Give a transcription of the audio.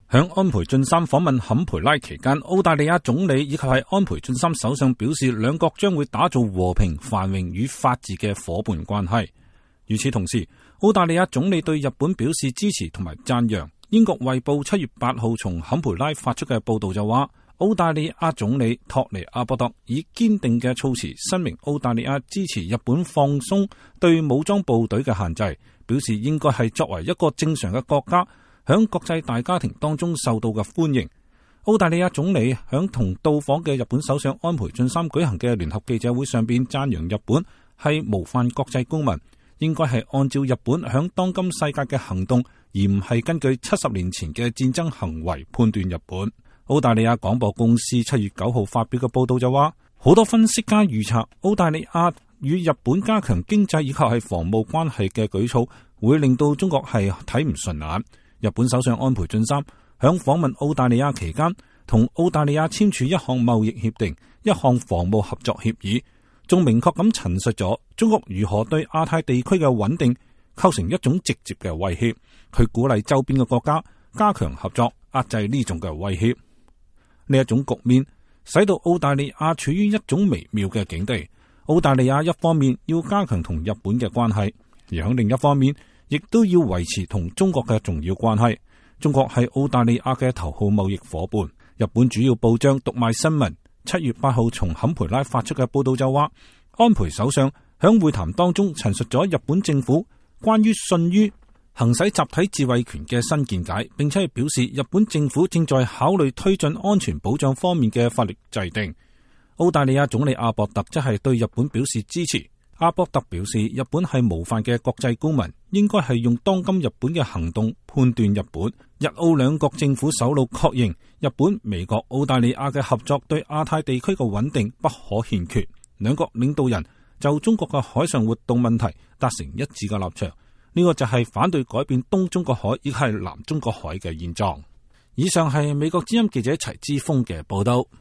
響安倍晉三訪問坎培拉期間，澳大利亞總理以及係安倍晉三首相表示，兩國將會打造和平、繁榮與法治嘅伙伴關係。與此同時，澳大利亞總理對日本表示支持同埋讚揚。英國衛報7月8號從坎培拉發出嘅報道就話，澳大利亞總理托尼阿博特以堅定嘅措辭聲明澳大利亞支持日本放鬆對武裝部隊嘅限制，表示應該係作為一個正常嘅國家響國際大家庭當中受到嘅歡迎。澳大利亞總理響同到訪嘅日本首相安倍晉三舉行嘅聯合記者會上邊讚揚日本係模範國際公民，應該係按照日本響當今世界嘅行動，而唔係根據70年前嘅戰爭行為判斷日本。澳大利亞廣播公司7月9號發表嘅報道就話，好多分析家預測澳大利亞與日本加強經濟以及係防務關係嘅舉措，會令到中國係睇唔順眼。日本首相安倍晉三響訪問澳大利亞期間，同澳大利亞簽署一項貿易協定、一項防務合作協議，仲明確咁陳述咗中國如何對亞太地區嘅穩定構成一種直接嘅威脅。佢鼓勵周邊嘅國家加強合作，壓制呢種嘅威脅。呢一種局面使到澳大利亞處於一種微妙嘅境地。澳大利亞一方面要加強同日本嘅關係，而喺另一方面亦都要維持同中國嘅重要關係。中國係澳大利亞嘅頭號貿易夥伴。日本主要報章讀賣新聞7月8號從坎培拉發出嘅報道就話，安倍首相響會談當中陳述咗日本政府關於信於行使集體自衛權嘅新見解，並且係表示日本政府正在考慮推進安全保障方面嘅法律制定。澳大利亞總理阿博特則係對日本表示支持。阿博特表示，日本係模範嘅國際公民，應該係用當今日本嘅行動判斷日本。日澳兩國政府首腦確認，日本、美國、澳大利亞嘅合作對亞太地區嘅穩定不可欠缺。兩國領導人就中國嘅海上活動問題達成一致嘅立場，呢個就係反對改變東中國海亦係南中國海嘅現狀。以上係美國之音記者齊之鋒嘅報道。